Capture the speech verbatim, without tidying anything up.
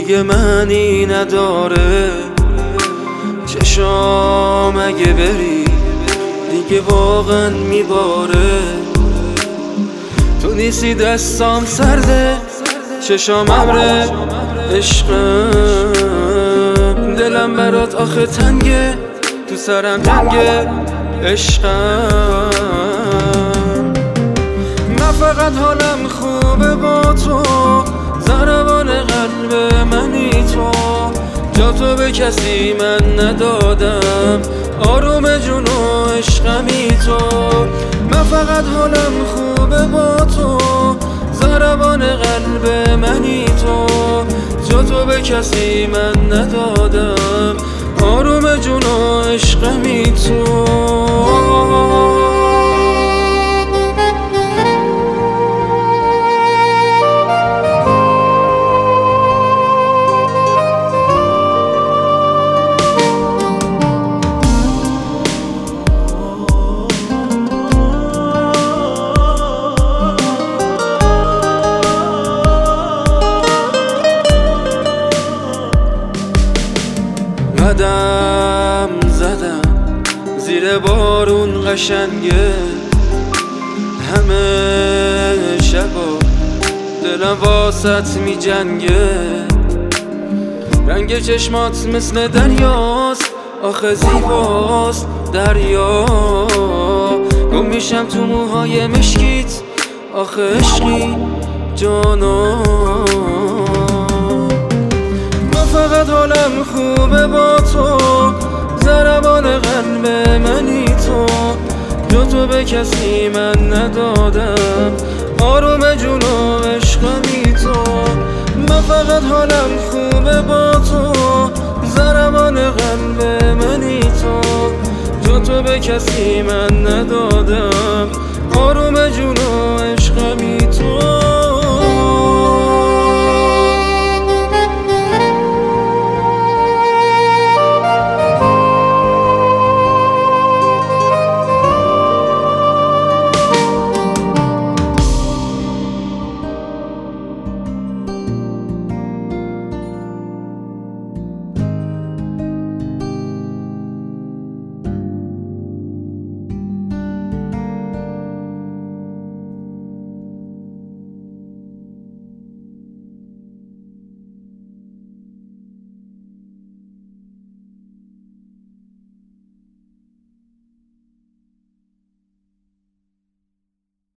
دیگه معنی نداره. چشام اگه بری دیگه واقعا میباره. تو نیستی دستام سرده، چشام ابره، عشقم دلم برات آخه تنگه، تو سرم جنگه عشقم. من فقط حالم خوبه با تو، ضربان قلب منی تو. جا تو به کسی من ندادم، آروم جون و عشقمی تو. من فقط حالم خوبه با تو، ضربان قلب منی تو. جا تو به کسی من ندادم، آروم جون و عشقمی تو. قدم زدم زیر بارون قشنگه، همه شبا دلم واسط می جنگه. رنگ چشمات مثل دریاست، آخه زیباست دریا. گم میشم تو موهای مشکیت، آخه عشقی جانا. فقط حالم خوبه با تو، ضربان قلب منی تو. جا تو به کسی من ندادم، آروم جون و عشقمی تو. من فقط حالم خوبه با تو، ضربان قلب منی تو. جا تو به کسی من ندادم، آروم جون و عشقمی